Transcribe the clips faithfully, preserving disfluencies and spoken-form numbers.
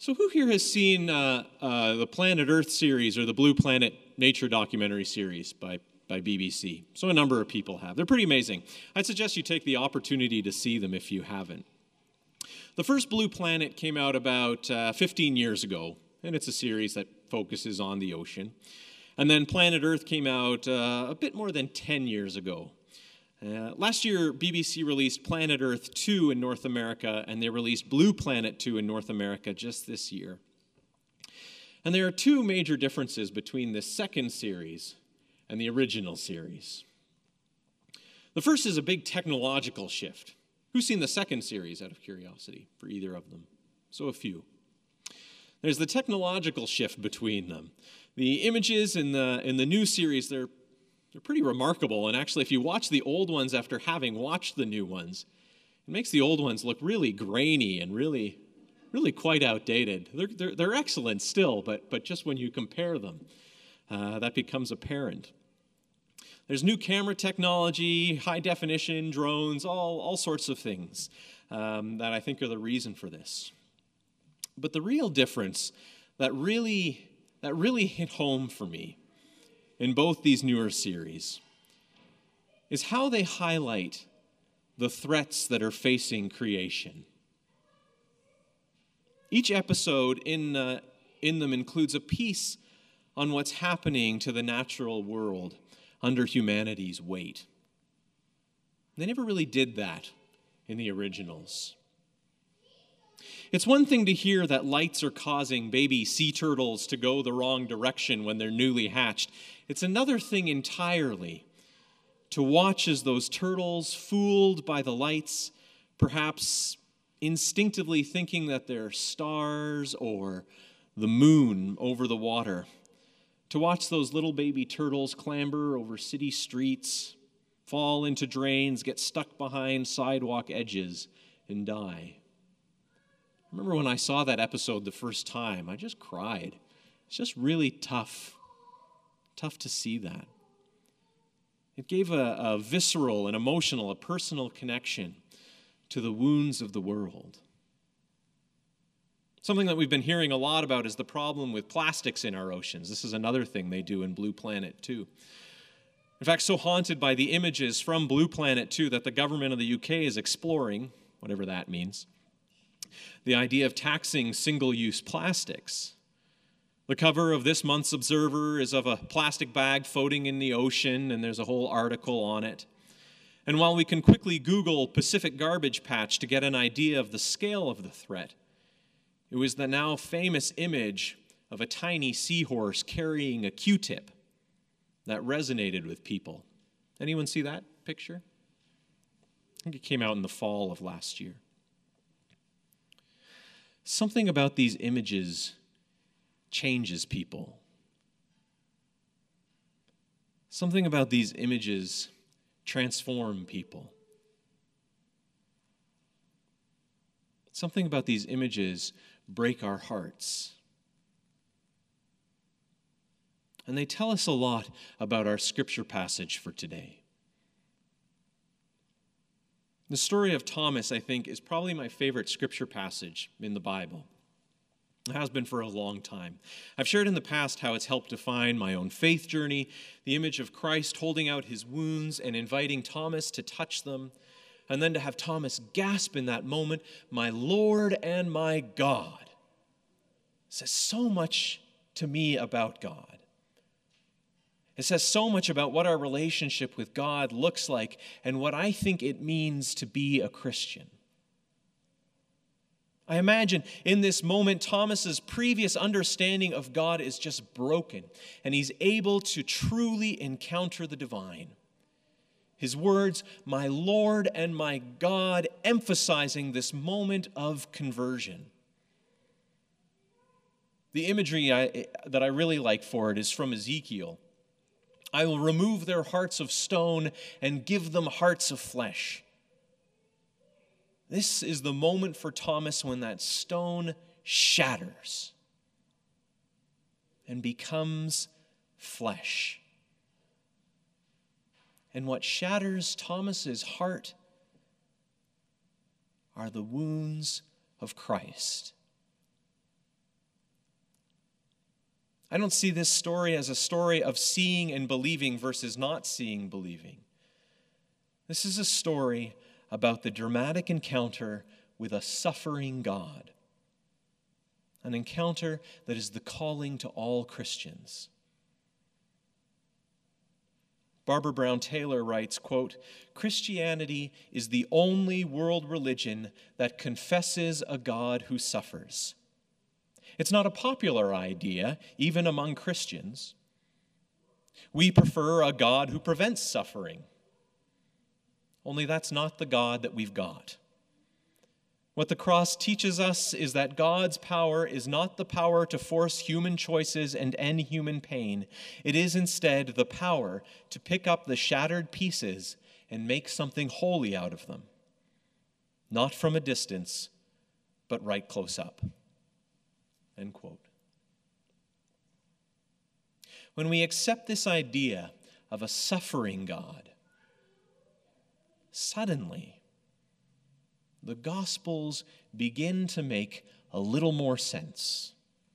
So who here has seen uh, uh, the Planet Earth series or the Blue Planet nature documentary series by, by B B C? So a number of people have. They're pretty amazing. I'd suggest you take the opportunity to see them if you haven't. The first Blue Planet came out about uh, fifteen years ago, and it's a series that focuses on the ocean. And then Planet Earth came out uh, a bit more than ten years ago. Uh, last year, B B C released Planet Earth two in North America, and they released Blue Planet two in North America just this year. And there are two major differences between this second series and the original series. The first is a big technological shift. Who's seen the second series out of curiosity for either of them? So a few. There's the technological shift between them. The images in the, in the new series, they're They're pretty remarkable, and actually, if you watch the old ones after having watched the new ones, it makes the old ones look really grainy and really, really quite outdated. They're, they're, they're excellent still, but, but just when you compare them, uh, that becomes apparent. There's new camera technology, high definition, drones, all, all sorts of things um, that I think are the reason for this. But the real difference that really, that really hit home for me in both these newer series is how they highlight the threats that are facing creation. Each episode in, uh, in them includes a piece on what's happening to the natural world under humanity's weight. They never really did that in the originals. It's one thing to hear that lights are causing baby sea turtles to go the wrong direction when they're newly hatched. It's another thing entirely to watch as those turtles, fooled by the lights, perhaps instinctively thinking that they're stars or the moon over the water, to watch those little baby turtles clamber over city streets, fall into drains, get stuck behind sidewalk edges, and die. I remember when I saw that episode the first time, I just cried. It's just really tough, tough to see that. It gave a, a visceral, an emotional, a personal connection to the wounds of the world. Something that we've been hearing a lot about is the problem with plastics in our oceans. This is another thing they do in Blue Planet two. In fact, so haunted by the images from Blue Planet two that the government of the U K is exploring, whatever that means, the idea of taxing single-use plastics. The cover of this month's Observer is of a plastic bag floating in the ocean, and there's a whole article on it. And while we can quickly Google Pacific Garbage Patch to get an idea of the scale of the threat, it was the now famous image of a tiny seahorse carrying a Q-tip that resonated with people. Anyone see that picture? I think it came out in the fall of last year. Something about these images changes people. Something about these images transform people. Something about these images break our hearts. And they tell us a lot about our scripture passage for today. The story of Thomas, I think, is probably my favorite scripture passage in the Bible. It has been for a long time. I've shared in the past how it's helped define my own faith journey, the image of Christ holding out his wounds and inviting Thomas to touch them, and then to have Thomas gasp in that moment, "My Lord and my God," says so much to me about God. It says so much about what our relationship with God looks like and what I think it means to be a Christian. I imagine in this moment, Thomas's previous understanding of God is just broken, and he's able to truly encounter the divine. His words, "My Lord and my God," emphasizing this moment of conversion. The imagery I, that I really like for it is from Ezekiel. "I will remove their hearts of stone and give them hearts of flesh." This is the moment for Thomas when that stone shatters and becomes flesh. And what shatters Thomas's heart are the wounds of Christ. I don't see this story as a story of seeing and believing versus not seeing, believing. This is a story about the dramatic encounter with a suffering God. An encounter that is the calling to all Christians. Barbara Brown Taylor writes, quote, "Christianity is the only world religion that confesses a God who suffers. It's not a popular idea, even among Christians. We prefer a God who prevents suffering. Only that's not the God that we've got. What the cross teaches us is that God's power is not the power to force human choices and end human pain. It is instead the power to pick up the shattered pieces and make something holy out of them. Not from a distance, but right close up." End quote. When we accept this idea of a suffering God, suddenly the Gospels begin to make a little more sense.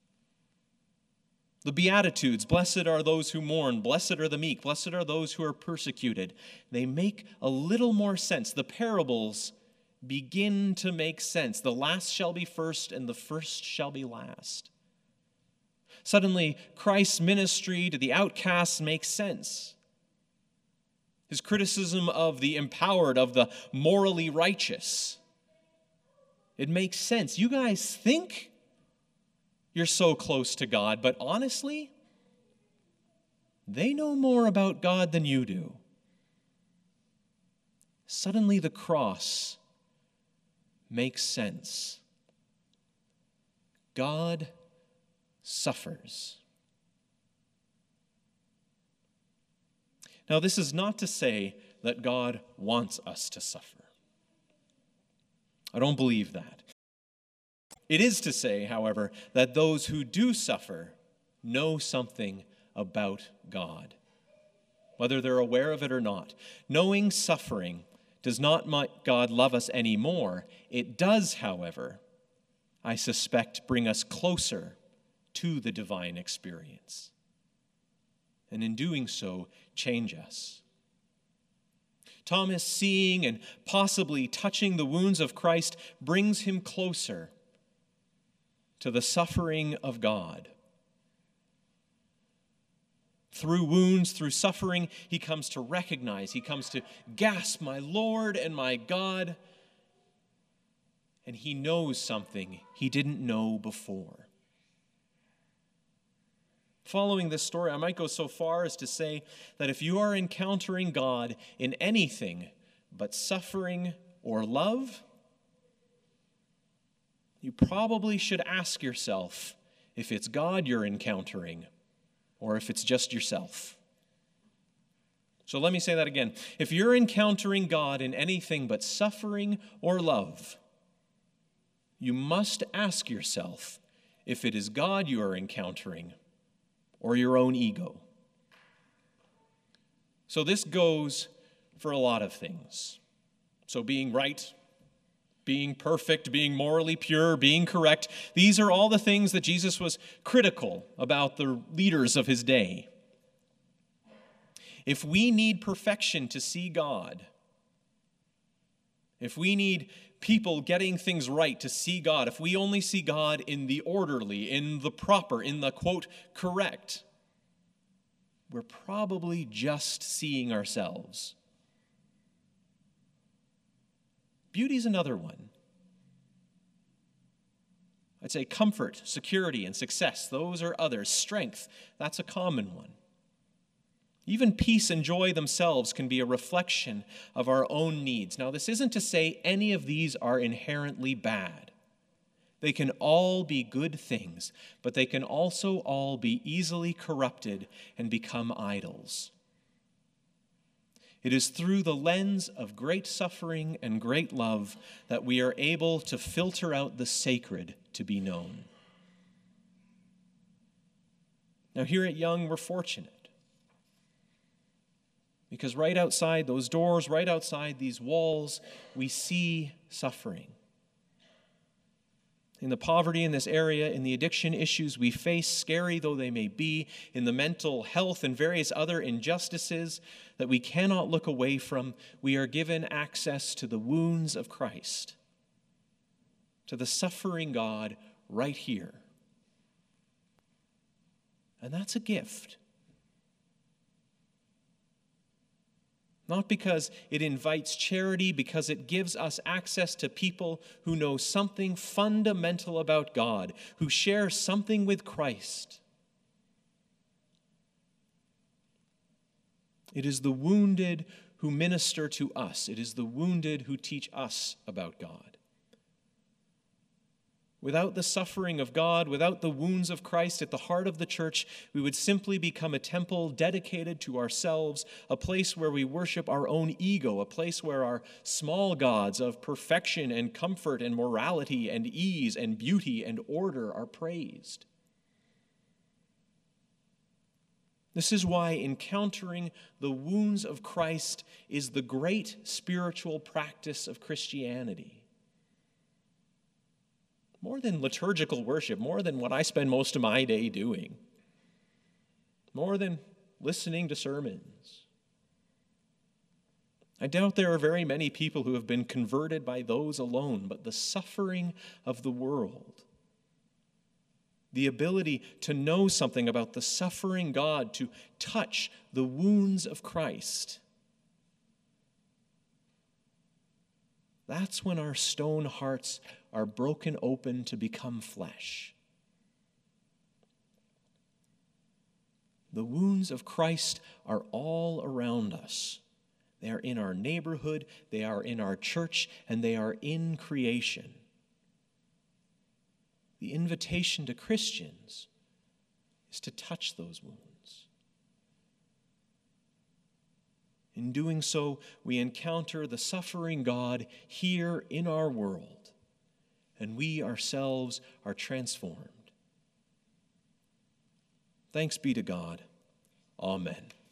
The Beatitudes, blessed are those who mourn, blessed are the meek, blessed are those who are persecuted, they make a little more sense. The parables begin to make sense. The last shall be first, and the first shall be last. Suddenly, Christ's ministry to the outcasts makes sense. His criticism of the empowered, of the morally righteous, it makes sense. You guys think you're so close to God, but honestly, they know more about God than you do. Suddenly, the cross makes sense. God suffers. Now, this is not to say that God wants us to suffer. I don't believe that. It is to say, however, that those who do suffer know something about God, whether they're aware of it or not. Knowing suffering does not make God love us anymore. It does, however, I suspect, bring us closer to the divine experience. And in doing so, change us. Thomas, seeing and possibly touching the wounds of Christ, brings him closer to the suffering of God. Through wounds, through suffering, he comes to recognize, he comes to gasp, "My Lord and my God." And he knows something he didn't know before. Following this story, I might go so far as to say that if you are encountering God in anything but suffering or love, you probably should ask yourself if it's God you're encountering or if it's just yourself. So let me say that again. If you're encountering God in anything but suffering or love, you must ask yourself if it is God you are encountering or your own ego. So this goes for a lot of things. So being right, being perfect, being morally pure, being correct, these are all the things that Jesus was critical about the leaders of his day. If we need perfection to see God, if we need people getting things right to see God, if we only see God in the orderly, in the proper, in the, quote, correct, we're probably just seeing ourselves. Beauty's another one. I'd say comfort, security, and success, those are others. Strength, that's a common one. Even peace and joy themselves can be a reflection of our own needs. Now, this isn't to say any of these are inherently bad. They can all be good things, but they can also all be easily corrupted and become idols. It is through the lens of great suffering and great love that we are able to filter out the sacred to be known. Now, here at Young, we're fortunate. Because right outside those doors, right outside these walls, we see suffering. In the poverty in this area, in the addiction issues we face, scary though they may be, in the mental health and various other injustices that we cannot look away from, we are given access to the wounds of Christ, to the suffering God right here. And that's a gift. Not because it invites charity, because it gives us access to people who know something fundamental about God, who share something with Christ. It is the wounded who minister to us. It is the wounded who teach us about God. Without the suffering of God, without the wounds of Christ at the heart of the church, we would simply become a temple dedicated to ourselves, a place where we worship our own ego, a place where our small gods of perfection and comfort and morality and ease and beauty and order are praised. This is why encountering the wounds of Christ is the great spiritual practice of Christianity. More than liturgical worship, more than what I spend most of my day doing, more than listening to sermons. I doubt there are very many people who have been converted by those alone, but the suffering of the world, the ability to know something about the suffering God, to touch the wounds of Christ, that's when our stone hearts are broken open to become flesh. The wounds of Christ are all around us. They are in our neighborhood, they are in our church, and they are in creation. The invitation to Christians is to touch those wounds. In doing so, we encounter the suffering God here in our world, and we ourselves are transformed. Thanks be to God. Amen.